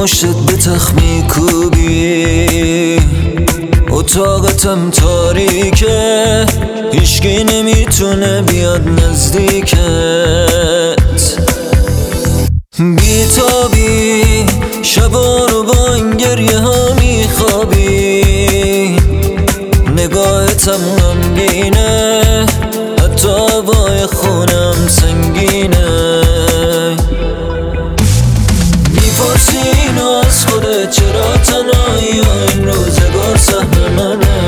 پشتت به تخت میکوبی، اتاقتم تاریکه، هیچکی نمیتونه بیاد نزدیکت. بیتابی شبا رو با این گریه ها میخوابی، نگاهتم غمگینه، حتی هوای خونم سنگینه. میپرسی اینو از خودت چرا تنهایی و این روزگار سهم منه،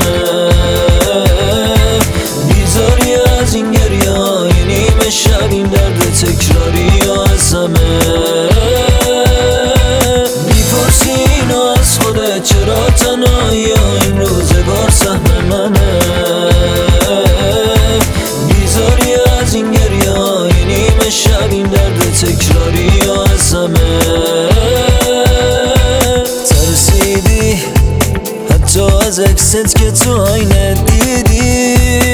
بیزاری از این گریه های نیمه شب، این درد تکراری یا از همه. میپرسی اینو از خودت چرا تنهایی و این روزگار سهم منه، بیزاری از این گریه های نیمه شب، این درد تکراری یا از همه. ترسیدی حتی از عکست که تو آینه دیدی،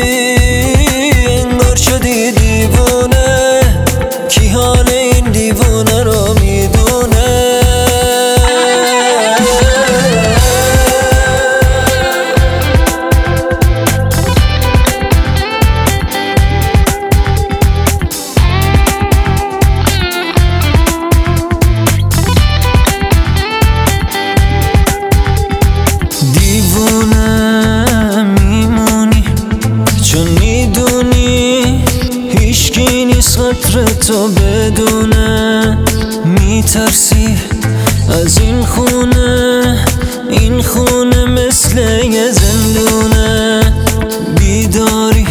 انگار شدی دیوونه، کی حال این دیوونه رو میدونه. دیوونه میمونی چون میدونی هیچکی نیست قدر تو بدونه، میترسی از این خونه مثل یه زندونه. بیداری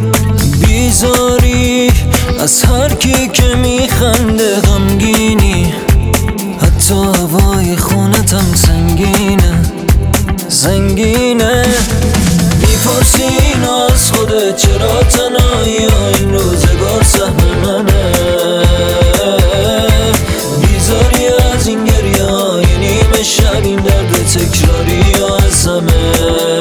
بیزاری از هر کی که میخنده، غمگینی حتی هوای خونتم سنگینه. میپرسی اینو از خودت چرا تنهایی و این روزگار سهم منه، بیزاری از این گریه های نیمه شب، این درد تکراری یا از همه.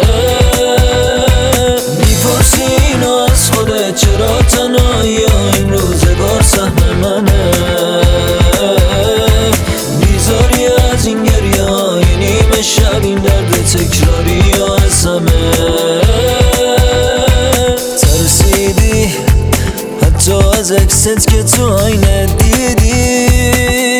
میپرسی اینو از خودت چرا تنهایی و این روزگار سهم منه، بیزاری از این گریه های نیمه شب، این درد تکراری یا از همه. ترسیدی حتی از عکست که تو آینه دیدی،